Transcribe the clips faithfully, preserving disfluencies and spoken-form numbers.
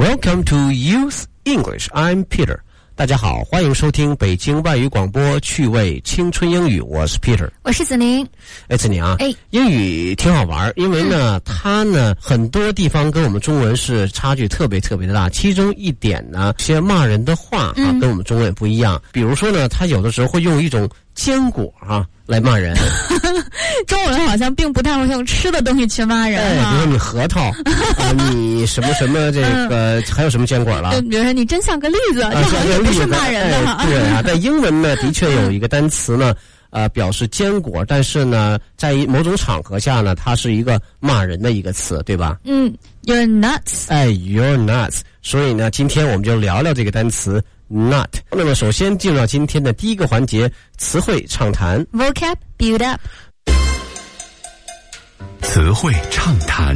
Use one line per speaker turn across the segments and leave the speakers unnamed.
Welcome to Youth English. I'm Peter. 大家好，欢迎收听北京外语广播趣味青春英语，我是 Peter，
我是子宁。
哎，子宁啊，
哎，
英语挺好玩，因为呢，嗯、它呢很多地方跟我们中文是差距特别特别的大。其中一点呢，些骂人的话啊，嗯、跟我们中文也不一样。比如说呢，他有的时候会用一种坚果啊来骂人。
中文好像并不太会用吃的东西去骂人、啊。
哎，比如说你核桃，啊、你什么什么这个、嗯、还有什么坚果了？
比如说你真像个栗子，
啊、
这好像不是骂人的、
哎。对啊，在英文呢，的确有一个单词呢。呃，表示坚果，但是呢，在某种场合下呢，它是一个骂人的一个词，对吧？
嗯 ，You're nuts。
哎 ，You're nuts。所以呢，今天我们就聊聊这个单词 nut。那么，首先进入到今天的第一个环节，词汇畅谈
，vocab build up。
词汇畅谈。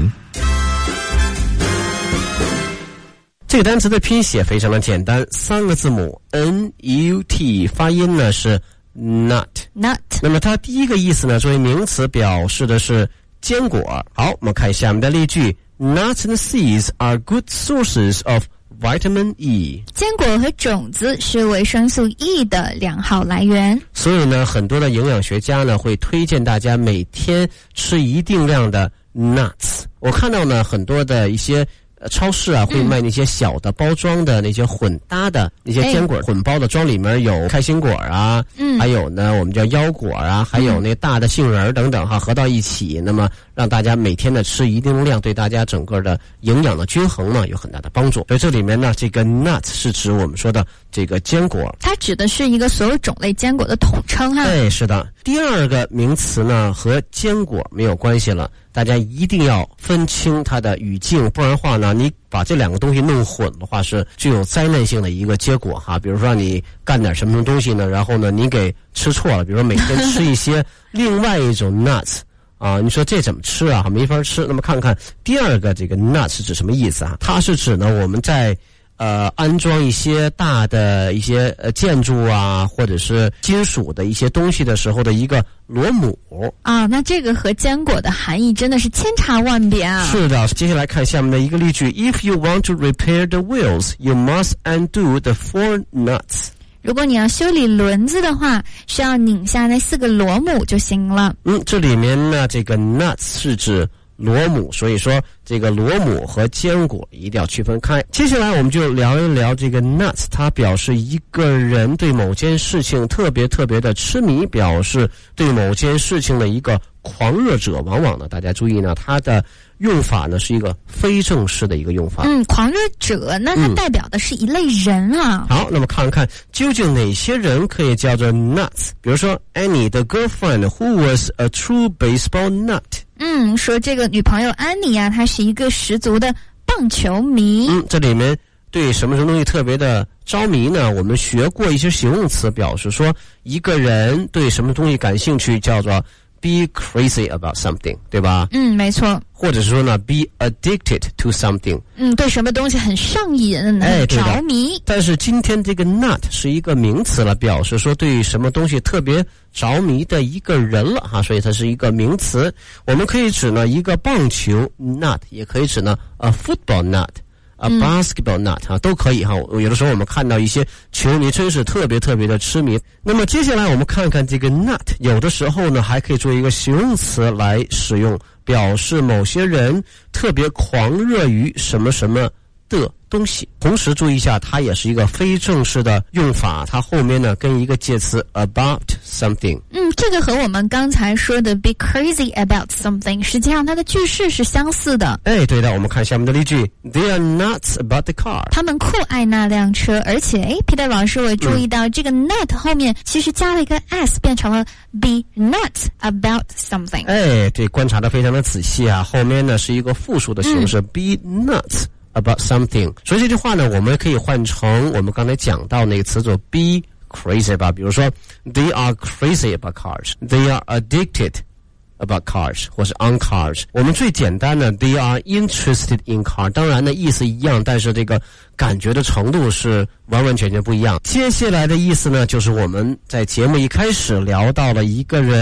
这个单词的拼写非常的简单，三个字母 N U T， 发音呢是。Nut，
nut。
那么它第一个意思呢，作为名词表示的是坚果。好，我们看下面的例句 ：Nuts and seeds are good sources of vitamin E。
坚果和种子是维生素 E 的良好来源。
所以呢，很多的营养学家呢会推荐大家每天吃一定量的 nuts。我看到呢很多的一些。超市啊会卖那些小的包装的那些混搭的、嗯、那些坚果混包的装，里面有开心果啊，嗯，还有呢我们叫腰果啊，还有那大的杏仁等等哈，合到一起，那么让大家每天的吃一定量，对大家整个的营养的均衡呢有很大的帮助。所以这里面呢，这个 nut 是指我们说的这个坚果，
它指的是一个所有种类坚果的统称哈。
对，是的。第二个名词呢和坚果没有关系了。大家一定要分清它的语境，不然的话呢，你把这两个东西弄混的话，是具有灾难性的一个结果哈。比如说你干点什么东西呢，然后呢你给吃错了，比如说每天吃一些另外一种 nuts 啊，你说这怎么吃啊？没法吃。那么看看第二个这个 nuts 是指什么意思啊？它是指呢我们在呃，安装一些大的一些呃建筑啊，或者是金属的一些东西的时候的一个螺母
啊，那这个和坚果的含义真的是千差万别啊。
是的，接下来看下面的一个例句 ：If you want to repair the wheels, you must undo the four nuts。
如果你要修理轮子的话，需要拧下那四个螺母就行了。
嗯，这里面呢，这个 nuts 是指。螺母，所以说这个螺母和坚果一定要区分开。接下来我们就聊一聊这个 nuts， 它表示一个人对某件事情特别特别的痴迷，表示对某件事情的一个狂热者。往往呢，大家注意呢，它的用法呢是一个非正式的一个用法。
嗯，狂热者，那它代表的是一类人啊。
嗯、好，那么看看究竟哪些人可以叫做 nuts。比如说 Annie 的 girlfriend who was a true baseball nut。
嗯，说这个女朋友安妮啊，她是一个十足的棒球迷。
嗯，这里面对什么什么东西特别的着迷呢？我们学过一些形容词，表示说一个人对什么东西感兴趣，叫做 be crazy about something， 对吧？
嗯，没错。
或者说呢 be addicted to something。
嗯，对什么东西很上瘾，很着迷。
哎、但是今天这个 nut 是一个名词了，表示说对于什么东西特别着迷的一个人了哈，所以它是一个名词。我们可以指呢一个棒球 nut， 也可以指呢 a football nut。A basketball nut 哈、啊、都可以哈，有的时候我们看到一些球迷真是特别特别的痴迷。那么接下来我们看看这个 nut， 有的时候呢还可以做一个形容词来使用，表示某些人特别狂热于什么什么的东西。同时注意一下，它也是一个非正式的用法，它后面呢跟一个介词 about something。
嗯，这个和我们刚才说的 be crazy about something 实际上它的句式是相似的。
哎，对的，我们看下面的例句 They are nuts about the car。
他们酷爱那辆车，而且哎 Peter 老师我注意到、嗯、这个 nut 后面其实加了一个 s， 变成了 be nuts about something。
哎，对，观察得非常的仔细啊，后面呢是一个复数的形式、嗯、be nuts about something。 所以这句话呢我们可以换成我们刚才讲到那个词组 be crazy about， 比如说 they are crazy about cars， they are addicted about cars 或是 on cars。 我们最简单的 they are interested in car， 当然呢意思一样，但是这个感觉的程度是完完全全不一样。接下来的意思呢就是我们在节目一开始聊到了一个人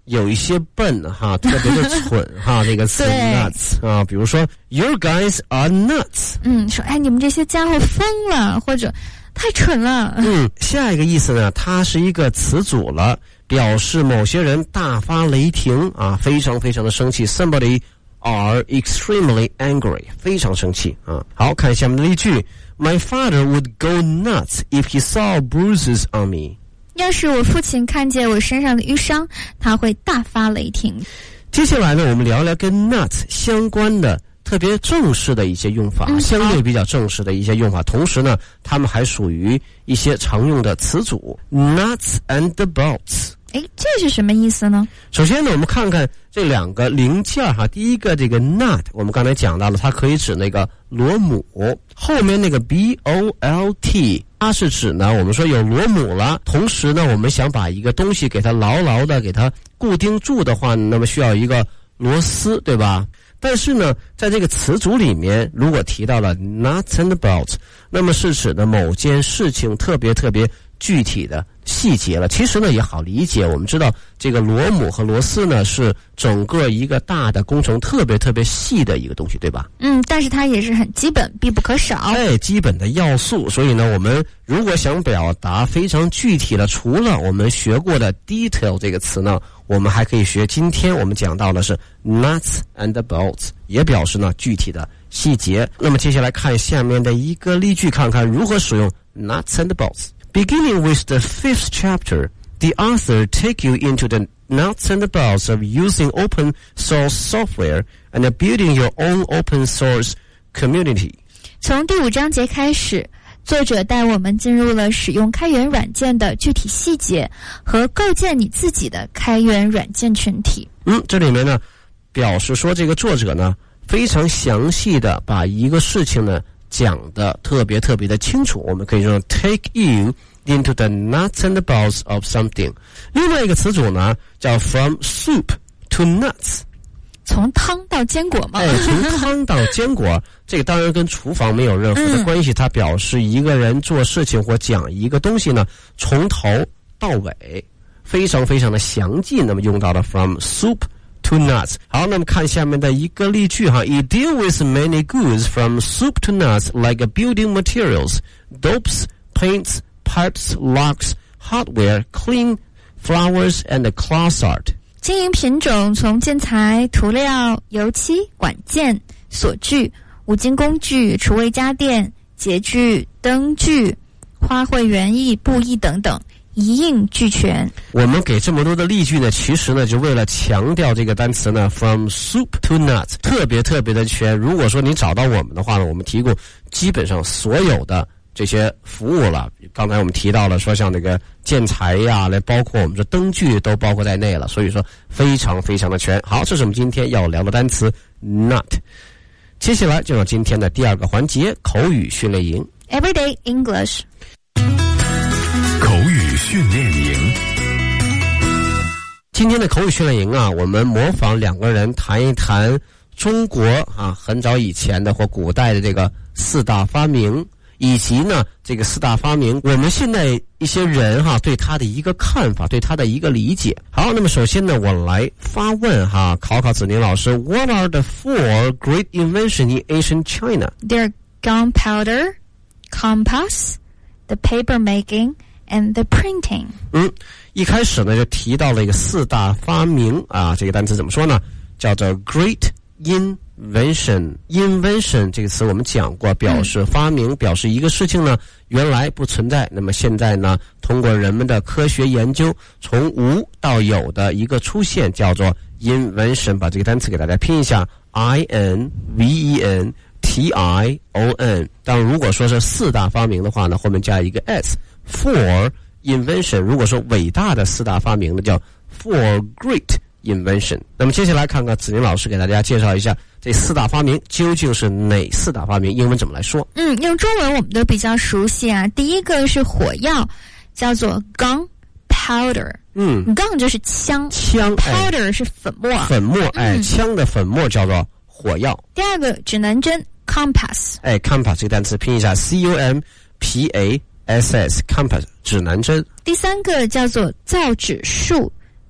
有一些笨哈，特别的蠢哈，这个词 nuts 啊，比如说 You guys are nuts。
嗯，说哎，你们这些家伙疯了，或者太蠢了。
嗯，下一个意思呢，它是一个词组了，表示某些人大发雷霆啊，非常非常的生气。Somebody are extremely angry， 非常生气啊。好，看下面的例句 ：My father would go nuts if he saw bruises on me。
要是我父亲看见我身上的淤伤，他会大发雷霆。
接下来呢，我们聊聊跟 nuts 相关的特别正式的一些用法，
嗯、
相对比较正式的一些用法。同时呢，它们还属于一些常用的词组 nuts and bolts。
哎，这是什么意思呢？
首先呢，我们看看这两个零件哈。第一个这个 nut， 我们刚才讲到了，它可以指那个螺母。后面那个 B O L T， 它是指呢，我们说有螺母了，同时呢，我们想把一个东西给它牢牢的给它固定住的话，那么需要一个螺丝，对吧？但是呢，在这个词组里面，如果提到了 nuts and bolts， 那么是指的某件事情特别特别具体的细节了。其实呢也好理解，我们知道这个螺母和螺丝呢是整个一个大的工程特别特别细的一个东西，对吧？
嗯，但是它也是很基本，必不可少。
哎，基本的要素。所以呢，我们如果想表达非常具体的，除了我们学过的 detail 这个词呢，我们还可以学今天我们讲到的是 nuts and bolts， 也表示呢具体的细节。那么接下来看下面的一个例句，看看如何使用 nuts and bolts。Beginning with the fifth chapter, the author take you into the nuts and bolts of using open source software and building your own open source community.
从第五章节开始，作者带我们进入了使用开源软件的具体细节和构建你自己的开源软件群体。
嗯，这里面呢，表示说这个作者呢非常详细的把一个事情呢讲的特别特别的清楚，我们可以说 take you into the nuts and bolts of something。 另外一个词组呢叫 from soup to nuts，
从汤到坚果嘛。
哎，从汤到坚果这个当然跟厨房没有任何的关系、嗯、它表示一个人做事情或讲一个东西呢从头到尾非常非常的详尽，那么用到了 from soup to nuts。 好，那么看下面的一个例句哈 You deal with many goods from soup to nuts like building materials, dopes, paints, pipes, locks, hardware, clean flowers and cloth art。
经营品种从建材、涂料、油漆、管件、锁具、五金工具、厨卫家电、洁具、灯具、花卉园艺、布艺等等，一应俱全。
我们给这么多的例句呢，其实呢就为了强调这个单词呢 from soup to nuts 特别特别的全。如果说你找到我们的话呢，我们提供基本上所有的这些服务了。刚才我们提到了说像那个建材呀，来包括我们说灯具都包括在内了，所以说非常非常的全。好，这是我们今天要聊的单词 nut。 接下来就到今天的第二个环节，口语训练营
Everyday English。
口语训练营，
今天的口语训练营啊，我们模仿两个人谈一谈中国啊很早以前的或古代的这个四大发明，以及呢这个四大发明我们现在一些人哈对他的一个看法，对他的一个理解。好，那么首先呢我来发问哈，考考子宁老师 What are the four great inventions in ancient China?
They're gunpowder, compass, the paper making and the printing。
嗯，一开始呢就提到了一个四大发明啊，这个单词怎么说呢？叫做 Great Invention。 Invention 这个词我们讲过，表示发明，表示一个事情呢原来不存在，那么现在呢通过人们的科学研究从无到有的一个出现，叫做 Invention。 把这个单词给大家拼一下 I N V E N T I O N。 当然如果说是四大发明的话呢，后面加一个 S For invention。 如果说伟大的四大发明呢叫 For great invention。 那么接下来看看子宁老师给大家介绍一下这四大发明究竟是哪四大发明，英文怎么来说？
嗯，用中文我们都比较熟悉啊。第一个是火药，叫做 gunpowder。
嗯
gun 就是枪，
枪
powder、
哎、
是粉末，
粉末哎、
嗯，
枪的粉末叫做火药。
第二个指南针 compass。
哎 compass 这个单词拼一下 C U M P A S S compass 指南针。
第三个叫做造纸术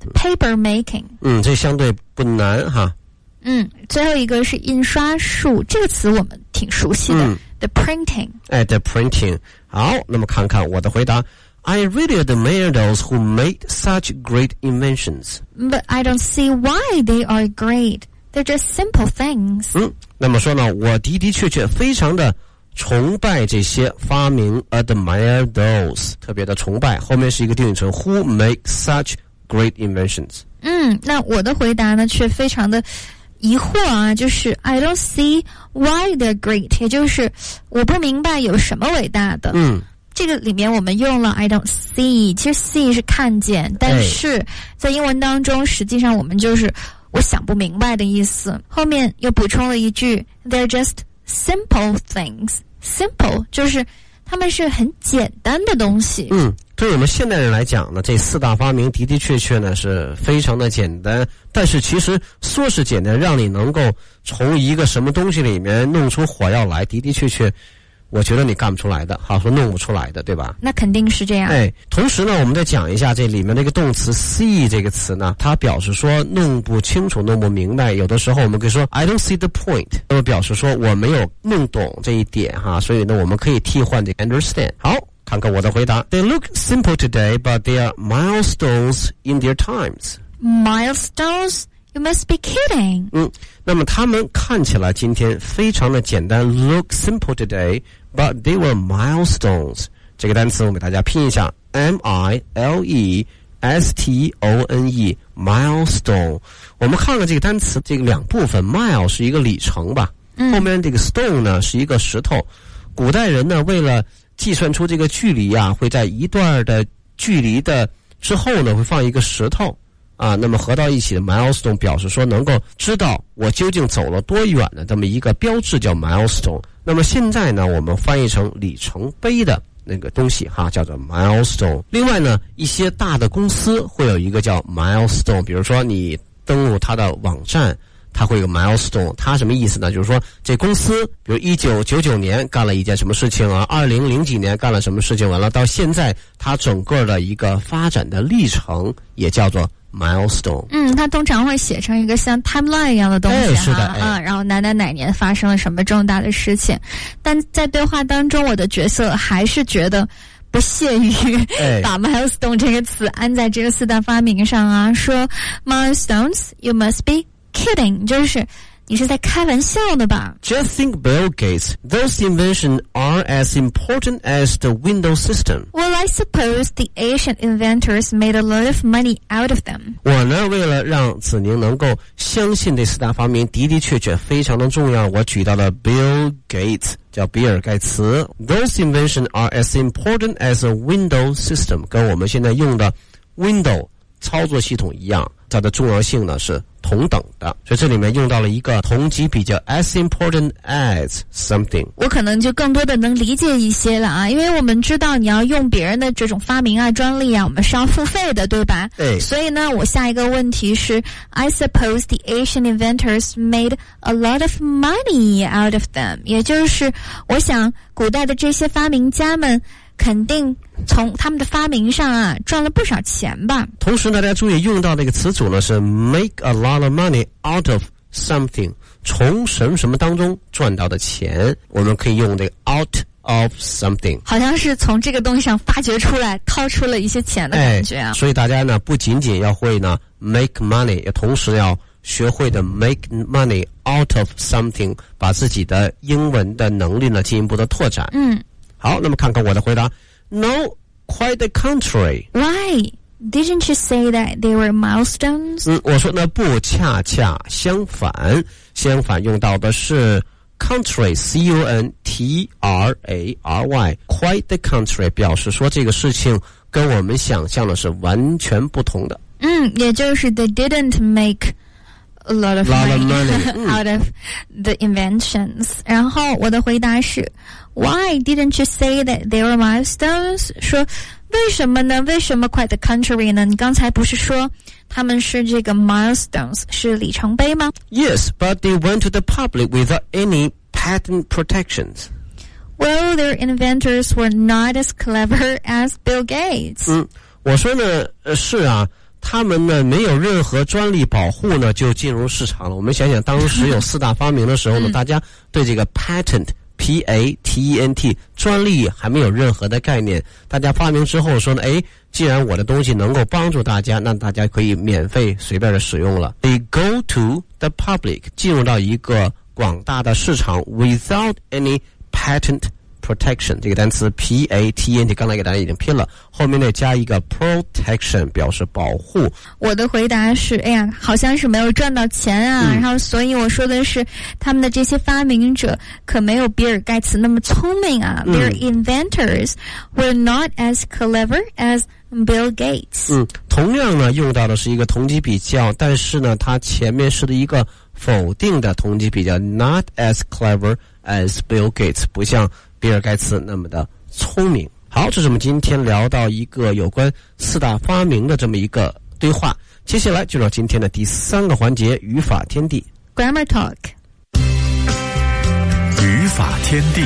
paper making。
嗯，这相对不难哈。
嗯，最后一个是印刷术，这个词我们挺熟悉的。嗯、the printing。
哎 ，the printing。好，那么看看我的回答。I really admire those who made such great inventions.
But I don't see why they are great. They're just simple things.
嗯，那么说呢，我的的确确非常的崇拜这些发明 ，admire those， 特别的崇拜。后面是一个定语词 ，who make such great inventions。
嗯，那我的回答呢，却非常的疑惑啊，就是 I don't see why they're great， 也就是我不明白有什么伟大的。
嗯。
这个里面我们用了 I don't see， 其实 see 是看见，但是在英文当中实际上我们就是我想不明白的意思。后面又补充了一句 They're just simple things。 Simple 就是它们是很简单的东西。
嗯，对我们现代人来讲呢，这四大发明的的确确呢是非常的简单，但是其实说是简单，让你能够从一个什么东西里面弄出火药来，的的确确我觉得你干不出来的，好说弄不出来的，对吧？
那肯定是这样。
哎，同时呢，我们再讲一下这里面那个动词 see 这个词呢，它表示说弄不清楚、弄不明白。有的时候我们可以说 I don't see the point， 那么表示说我没有弄懂这一点哈，所以呢，我们可以替换这个 understand。好，看看我的回答。They look simple today, but they are milestones in their times.
Milestones?You must be kidding.
嗯，那么他们看起来今天非常的简单 ，look simple today, but they were milestones. 这个单词我给大家拼一下 ，M I L E S T O N E milestone。我们看了这个单词这个两部分 ，mile 是一个里程吧，
嗯、
后面这个 stone 呢是一个石头。古代人呢为了计算出这个距离啊，会在一段的距离的之后呢会放一个石头。啊，那么合到一起的 milestone 表示说能够知道我究竟走了多远的这么一个标志叫 milestone。那么现在呢，我们翻译成里程碑的那个东西哈，叫做 milestone。另外呢，一些大的公司会有一个叫 milestone， 比如说你登录它的网站，它会有个 milestone， 它什么意思呢？就是说这公司，比如一九九九年干了一件什么事情啊，二零零几年干了什么事情，完了到现在它整个的一个发展的历程也叫做milestone。
嗯，它通常会写成一个像 timeline 一样的东西哈、
哎、是的、哎、
啊，然后哪哪哪年发生了什么重大的事情。但在对话当中，我的角色还是觉得不屑于把 milestone 这个词安在这个四大发明上啊，说 milestones you must be kidding， 就是你是在开玩笑的吧
？Just think Bill Gates, those inventions are as important as the Windows system.
Well, I suppose the Asian inventors made a lot of money out of them.
我呢，为了让子宁能够相信这四大发明的的确确非常的重要，我举到了 Bill Gates， 叫比尔盖茨。Those inventions are as important as a Windows system， 跟我们现在用的 Windows 操作系统一样，它的重要性呢是同等的，所以这里面用到了一个同级比较 as important as something。
我可能就更多的能理解一些了啊，因为我们知道你要用别人的这种发明啊专利啊，我们是要付费的，对吧？
对。
所以呢，我下一个问题是 I suppose the Asian inventors made a lot of money out of them， 也就是我想古代的这些发明家们肯定从他们的发明上啊赚了不少钱吧。
同时大家注意用到这个词组呢是 make a lot of money out of something， 从什么什么当中赚到的钱，我们可以用这个 out of something，
好像是从这个东西上发掘出来掏出了一些钱的感觉啊、
哎、所以大家呢不仅仅要会呢 make money， 也同时要学会的 make money out of something， 把自己的英文的能力呢进一步的拓展。
嗯，
好，那么看看我的回答。 No, quite the contrary.
Why? Didn't you say that they were milestones?
嗯，我说呢不，恰恰相反，相反用到的是 contrary, C U N T R A R Y, quite the contrary， 表示说这个事情跟我们想象的是完全不同的。
嗯，也就是 they didn't make a lot of
money,
lot of
money.
out of the inventions。 然后我的回答是 Why didn't you say that they were milestones？ 说为什么呢？为什么 quite the contrary 呢？你刚才不是说他们是这个 milestones 是里程碑吗？
Yes, but they went to the public without any patent protections.
Well, their inventors were not as clever as Bill Gates.
嗯，我说呢，呃，是啊， 他们呢没有任何专利保护呢就进入市场了。我们想想当时有四大发明的时候呢，大家对这个 patent P A T E N T 专利还没有任何的概念，大家发明之后说呢，诶，既然我的东西能够帮助大家，那大家可以免费随便的使用了。 They go to the public 进入到一个广大的市场 without any patent protection 这个单词 P A T E N T 刚才给大家已经拼了，后面呢加一个 protection 表示保护。
我的回答是，哎呀，好像是没有赚到钱啊、嗯、然后所以我说的是他们的这些发明者可没有比尔盖茨那么聪明啊、嗯、Their inventors were not as clever as Bill Gates。
嗯，同样呢用到的是一个同级比较，但是呢它前面是的一个否定的同级比较 not as clever as Bill Gates， 不像比尔盖茨那么的聪明。好，这是我们今天聊到一个有关四大发明的这么一个对话。接下来就到今天的第三个环节，语法天地
Grammar Talk。
语法天地，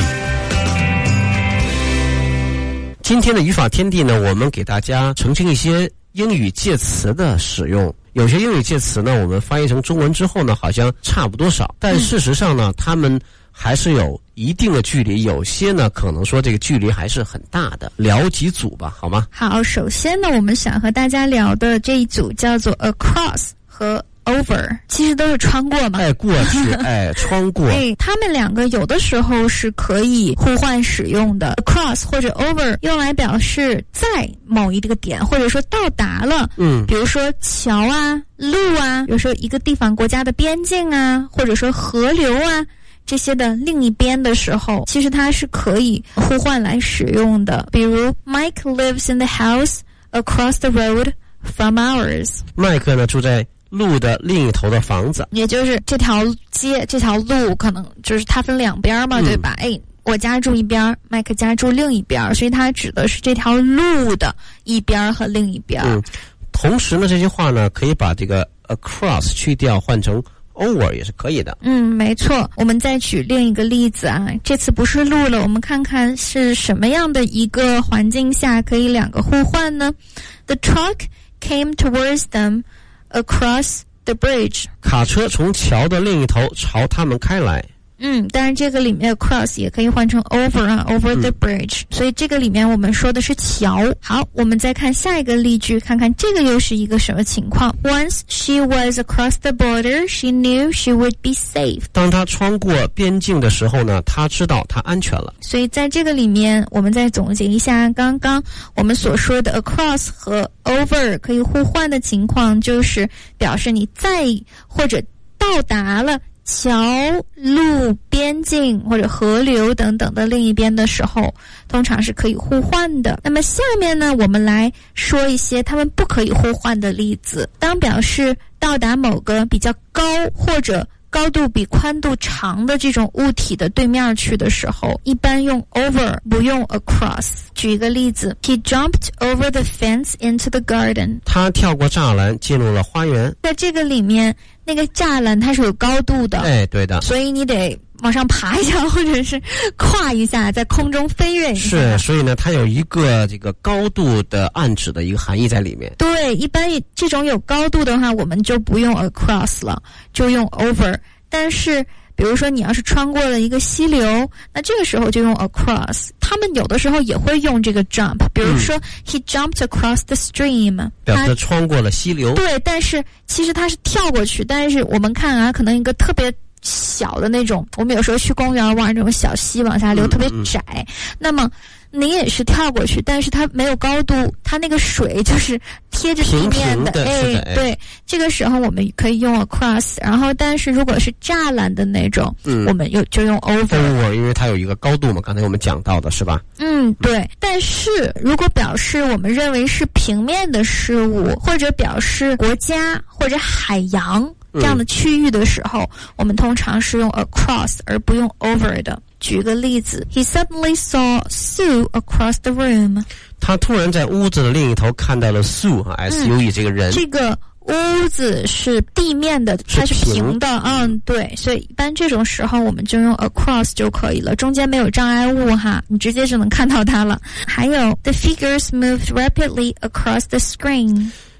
今天的语法天地呢，我们给大家澄清一些英语介词的使用。有些英语介词呢，我们翻译成中文之后呢，好像差不多少，但事实上呢，他们还是有一定的距离，有些呢可能说这个距离还是很大的。聊几组吧，好吗？
好，首先呢，我们想和大家聊的这一组叫做 across 和 over， 其实都是穿过嘛。
哎，过去，哎，穿过。
哎，他们两个有的时候是可以互换使用的。across 或者 over 用来表示在某一个点，或者说到达了。嗯，比如说桥啊、路啊，比如说一个地方国家的边境啊，或者说河流啊。这些的另一边的时候，其实它是可以互换来使用的。比如 Mike lives in the house across the road from ours。 麦克
呢住在路的另一头的房子，
也就是这条街这条路可能就是它分两边嘛、嗯、对吧？哎，我家住一边，麦克家住另一边，所以它指的是这条路的一边和另一边。
嗯，同时呢这句话呢可以把这个 across 去掉，换成over 也是可以的。
嗯，没错。我们再举另一个例子啊，这次不是路了，我们看看是什么样的一个环境下可以两个互换呢？ The truck came towards them across the bridge。
卡车从桥的另一头朝他们开来。
嗯，但是这个里面 across 也可以换成 over 啊 over the bridge、嗯、所以这个里面我们说的是桥。好，我们再看下一个例句，看看这个又是一个什么情况。 Once she was across the border, she knew she would be safe。
当她穿过边境的时候呢，她知道她安全了。
所以在这个里面我们再总结一下刚刚我们所说的 across 和 over 可以互换的情况，就是表示你在或者到达了桥、路、边境或者河流等等的另一边的时候，通常是可以互换的。那么下面呢，我们来说一些他们不可以互换的例子。当表示到达某个比较高或者高度比宽度长的这种物体的对面去的时候，一般用 over 不用 across。 举一个例子， He jumped over the fence into the garden。
他跳过栅栏进入了花园。
在这个里面那个栅栏它是有高度的，
哎，对的，
所以你得往上爬一下或者是跨一下，在空中飞跃一下。
是，所以呢它有一个这个高度的暗指的一个含义在里面。
对，一般这种有高度的话我们就不用 across 了，就用 over。 但是比如说你要是穿过了一个溪流，那这个时候就用 across。 他们有的时候也会用这个 jump， 比如说、嗯、he jumped across the stream，
表示穿过了溪流。
对，但是其实他是跳过去，但是我们看啊，可能一个特别小的那种，我们有时候去公园玩这种小溪往下流、嗯、特别窄、嗯、那么你也是跳过去，但是它没有高度，它那个水就是贴着地面的，
平平的
哎，对，这个时候我们可以用 across。 然后但是如果是栅栏的那种、嗯、我们又就用 over
over， 因为它有一个高度嘛，刚才我们讲到的是吧？
嗯，对。但是如果表示我们认为是平面的事物，或者表示国家或者海洋这样的区域的时候、嗯、我们通常是用 across 而不用 over 的。举个例子， He suddenly saw Sue across the room。
他突然在屋子的另一头看到了 Sue、嗯、S U E 这个人。
这个屋子是地面的，它是平的，嗯，对，所以一般这种时候我们就用 across 就可以了，中间没有障碍物哈，你直接就能看到它了。还有 The figures moved rapidly across the screen。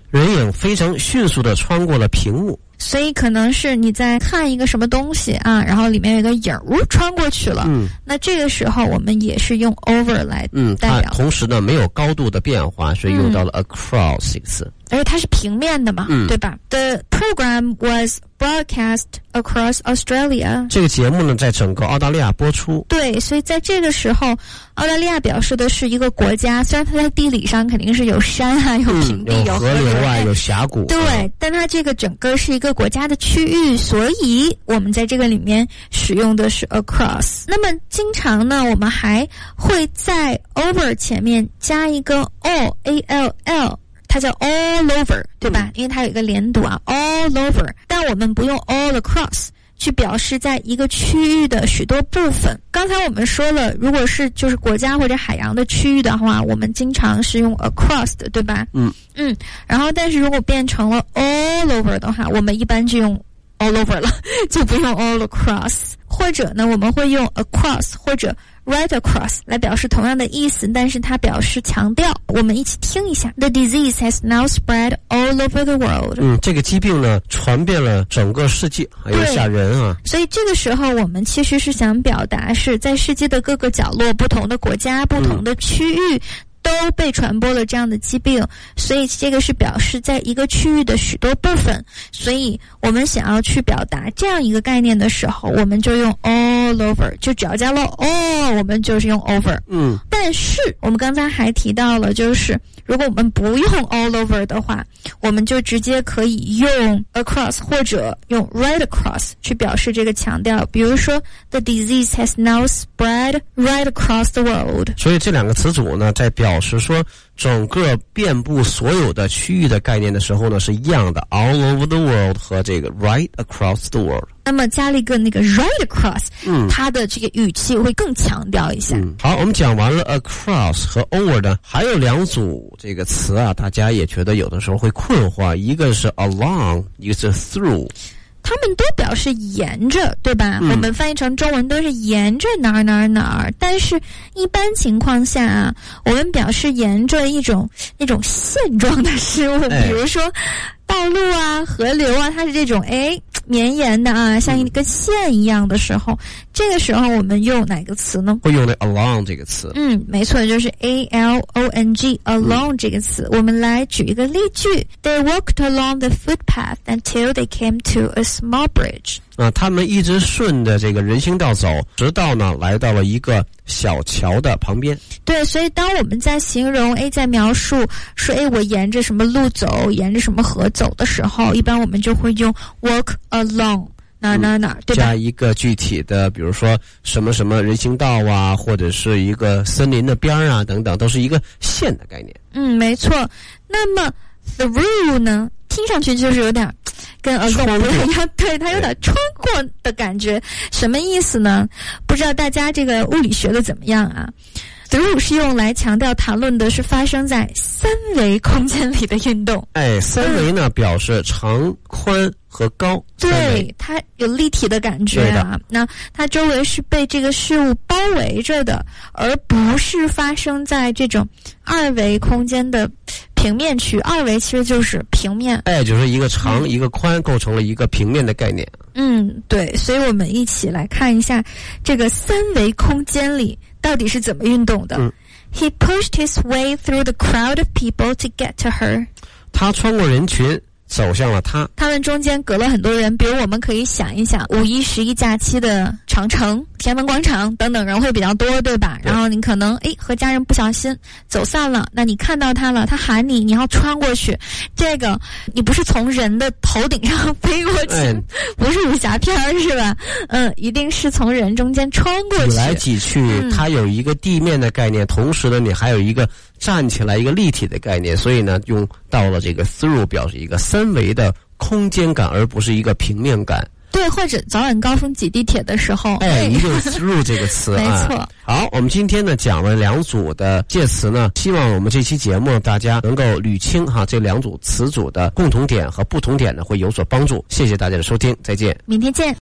人影非常迅速地穿过了屏幕。
所以可能是你在看一个什么东西啊，然后里面有一个影儿穿过去了，嗯，那这个时候我们也是用 over 来代表。
嗯，它同时呢没有高度的变化，所以用到了 across 这个词。
而且它是平面的嘛，
嗯，
对吧？ The program was broadcast across Australia.
这个节目呢在整个澳大利亚播出。
对，所以在这个时候澳大利亚表示的是一个国家，虽然它在地理上肯定是有山啊，有平地，
嗯，
有
河流啊，有峡谷。
对，嗯，但它这个整个是一个国家的区域，所以我们在这个里面使用的是 across。 那么经常呢我们还会在 over 前面加一个 all A L L，它叫 all over， 对吧？嗯，因为它有一个连读啊 all over， 但我们不用 all across 去表示在一个区域的许多部分。刚才我们说了，如果是就是国家或者海洋的区域的话，我们经常是用 across 的，对吧？
嗯
嗯，然后但是如果变成了 all over 的话，我们一般就用 all over 了，就不用 all across。或者呢我们会用 across 或者 right across 来表示同样的意思，但是它表示强调。我们一起听一下。 The disease has now spread all over the world.
嗯，这个疾病呢传遍了整个世界，还有吓人啊。
所以这个时候我们其实是想表达是在世界的各个角落，不同的国家，不同的区域，嗯，都被传播了这样的疾病，所以这个是表示在一个区域的许多部分。所以我们想要去表达这样一个概念的时候，我们就用 all over， 就只要加了 all， 我们就是用 over。
嗯，
但是我们刚才还提到了，就是如果我们不用 all over 的话，我们就直接可以用 across 或者用 right across 去表示这个强调。比如说 The disease has now spread right across the world。
所以这两个词组呢在表示说整个遍布所有的区域的概念的时候呢是一样的， all over the world 和这个 right across the world。
那么加了一个那个 right across，
嗯，
它的这个语气会更强调一下。
嗯，好，我们讲完了 across 和 over 呢，还有两组这个词啊，大家也觉得有的时候会困惑，一个是 along， 一个是 through。
他们都表示沿着，对吧？嗯，我们翻译成中文都是沿着哪儿哪儿哪儿，但是一般情况下啊，我们表示沿着一种那种线状的事物，比如说道路啊、河流啊，它是这种哎绵延的啊，像一个线一样的时候，嗯，这个时候我们用哪个词呢？
会用那 along 这个词。
嗯，没错，就是 A L O N G along，嗯，这个词。我们来举一个例句。They walked along the footpath until they came to a small bridge。
啊，他们一直顺着这个人行道走，直到呢来到了一个小桥的旁边。
对，所以当我们在形容诶在描述说诶我沿着什么路走，沿着什么河走的时候，一般我们就会用 walk along 哪儿哪儿哪儿，对吧？
加一个具体的，比如说什么什么人行道啊，或者是一个森林的边啊等等，都是一个线的概念。
嗯，没错。那么 through 呢，听上去就是有点跟 along 不一样，对，它有点穿过的感觉。什么意思呢？不知道大家这个物理学的怎么样啊？through 是用来强调谈论的是发生在三维空间里的运动。
哎，三维呢，嗯，表示长、宽和高。
对，它有立体的感觉啊。那它周围是被这个事物包围着的，而不是发生在这种二维空间的平面区。二维其实就是平面。
哎，就是一个长，嗯，一个宽，构成了一个平面的概念。
嗯，对，所以我们一起来看一下这个三维空间里到底是怎么运动的。
嗯，
He pushed his way through the crowd of people to get to her。
他穿过人群走向了他。
他们中间隔了很多人，比如我们可以想一想五一十一假期的长城、天安门广场等等，人会比较多，对吧？对，然后你可能诶和家人不小心走散了，那你看到他了，他喊你，你要穿过去，这个你不是从人的头顶上飞过去，哎，不是武侠片是吧？嗯，一定是从人中间穿过去，
挤来挤去，嗯，它有一个地面的概念，同时呢你还有一个站起来一个立体的概念，所以呢用到了这个 through 表示一个三维的空间感，而不是一个平面感。
对，或者早晚高峰挤地铁的时候，
哎，一定 through 这个词
啊。没错。
好，我们今天呢讲了两组的介词呢，希望我们这期节目大家能够捋清哈这两组词组的共同点和不同点呢，会有所帮助。谢谢大家的收听，再见，
明天见。